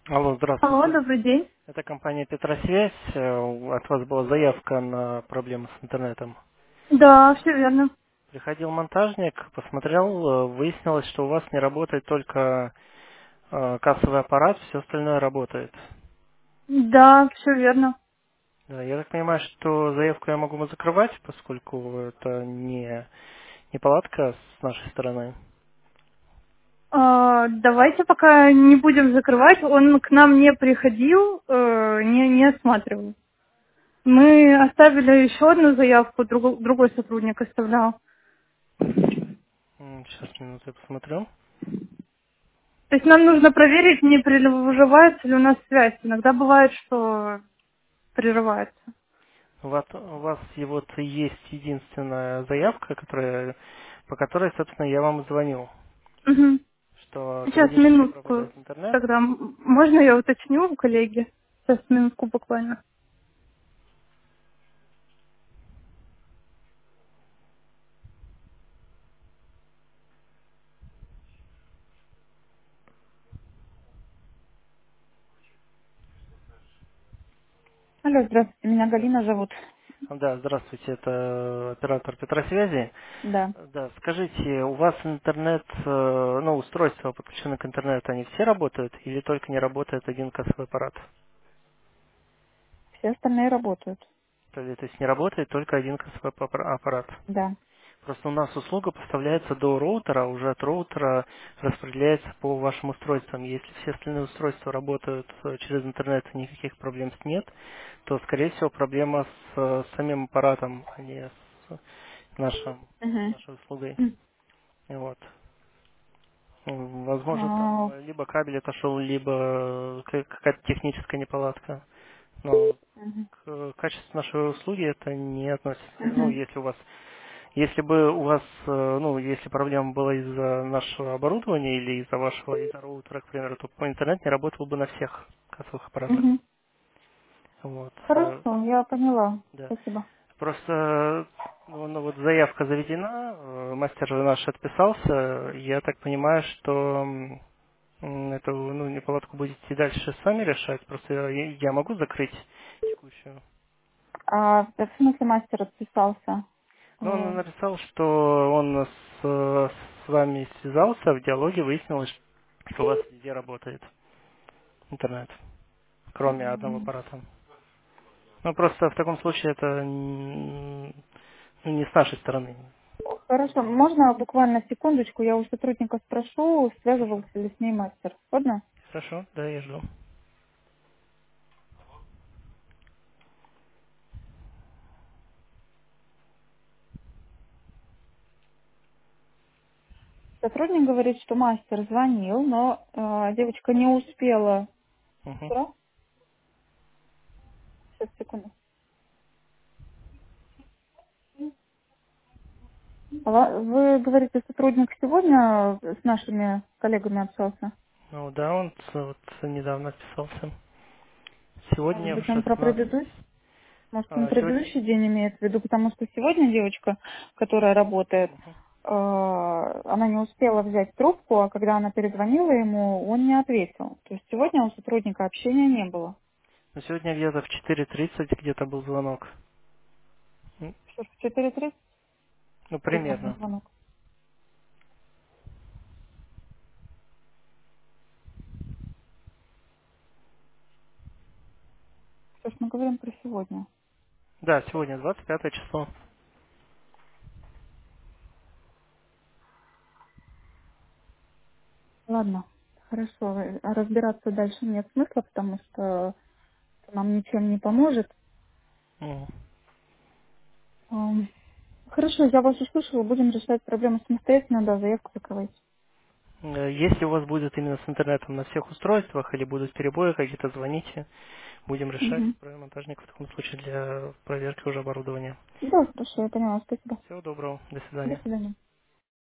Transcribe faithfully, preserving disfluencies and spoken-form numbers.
Алло, Алло, здравствуйте. добрый день. Это компания Петросвязь. Э, От вас была заявка на проблемы с интернетом. Да, все верно. Приходил монтажник, посмотрел, э, выяснилось, что у вас не работает только э, кассовый аппарат, все остальное работает. Да, все верно. Да, я так понимаю, что заявку я могу закрывать, поскольку это не неполадка с нашей стороны. А, давайте пока не будем закрывать. Он к нам не приходил, э, не, не осматривал. Мы оставили еще одну заявку, друго- другой сотрудник оставлял. М, Сейчас, минуту, я посмотрю. То есть нам нужно проверить, не прерывается ли у нас связь. Иногда бывает, что прерывается. У вас, у вас и вот есть единственная заявка, которая, по которой, собственно, я вам и звонил. Мгм. Что Сейчас, периодически минутку. пропадает интернет. Тогда м- можно я уточню у коллеги? Сейчас, минутку буквально. Алло, здравствуйте, меня Да. Галина зовут. Да, здравствуйте, это оператор Петросвязи. Да. Да, скажите, у вас интернет, э, ну, устройства подключены к интернету, они все работают или только не работает один кассовый аппарат? Все остальные работают. То ли- то есть не работает только один кассовый аппар- аппарат? Да. Просто у нас услуга поставляется до роутера, а уже от роутера распределяется по вашим устройствам. Если все остальные устройства работают э, через интернет, и никаких проблем с нет, то, скорее всего, проблема с э, самим аппаратом, а не с нашим, Мгм. нашей услугой. М. И Вот. М, Возможно, А, там либо кабель отошел, либо ка- какая-то техническая неполадка. Но мгм. к качеству нашей услуги это не относится. Ну, Мгм. если у вас Если бы у вас, э, ну, если проблема была из-за нашего оборудования или из-за вашего из-за роутера, к примеру, то по интернет не работал бы на всех кассовых аппаратах. Мгм. Вот. э, Хорошо, я поняла. Да. Спасибо. Просто э, ну, ну, вот заявка заведена, э, мастер наш отписался. Я так понимаю, что м, м, эту ну, неполадку будете и дальше сами решать. Просто я, я могу закрыть текущую. А в смысле мастер отписался? Ну, он Э, написал, что он с, с вами связался, в диалоге выяснилось, что у вас везде работает интернет, кроме одного мгм. аппарата. Ну, просто в таком случае это м, ну, не с нашей стороны. Хорошо, можно буквально секундочку, я у сотрудника спрошу, Хорошо. связывался ли с ней мастер. Ладно? Хорошо, да, я жду. Сотрудник говорит, что мастер звонил, но э, девочка не успела. Мгм. Что? Сейчас, секунду. Ла- Вы говорите, сотрудник сегодня с нашими коллегами общался? Ну да, он с- вот недавно отписался. Может Сегодня в быть, он про шестнадцать. предыдущий? Может, он а, сегодня... предыдущий день имеет в виду? Потому что сегодня девочка, которая работает, Мгм. э, она не успела взять трубку, а когда она перезвонила ему, он не ответил. То есть сегодня у сотрудника общения не было. Ну, сегодня где-то в четыре тридцать где-то был звонок. М, Что ж, в четыре тридцать Ну, телефонный примерно. звонок. Что ж, мы говорим про сегодня. Да, сегодня двадцать пятое число. Ладно, хорошо. э, А разбираться дальше нет смысла, потому что это нам ничем не поможет. Мгм. Ам, Хорошо, я вас услышала, будем решать проблему самостоятельно, да, заявку закрывайте. Э, Если у вас будет именно с интернетом на всех устройствах или будут перебои какие-то, звоните. Будем решать. Мгм. Отправим монтажника в таком случае для проверки уже оборудования. Да, хорошо, я поняла, спасибо. Всего доброго. До До свидания. свидания.